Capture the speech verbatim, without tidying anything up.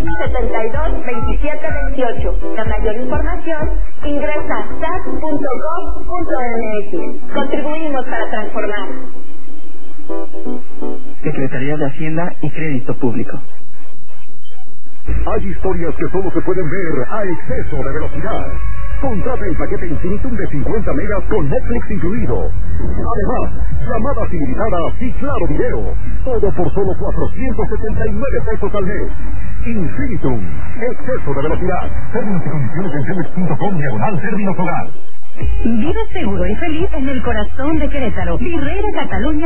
setenta y dos, veintisiete veintiocho. Para mayor información, ingresa a s a t punto gov punto m x. Contribuimos para transformar. Secretaría de Hacienda y Crédito Público. Hay historias que solo se pueden ver a exceso de velocidad. Contrata el paquete Infinitum de cincuenta megas con Netflix incluido. Además, llamadas ilimitadas y claro video. Todo por solo cuatrocientos setenta y nueve pesos al mes. Infinitum. Exceso de velocidad. Términos y condiciones en telmex punto com diagonal términos hogar. Vive seguro y feliz en el corazón de Querétaro. Virrey de Cataluña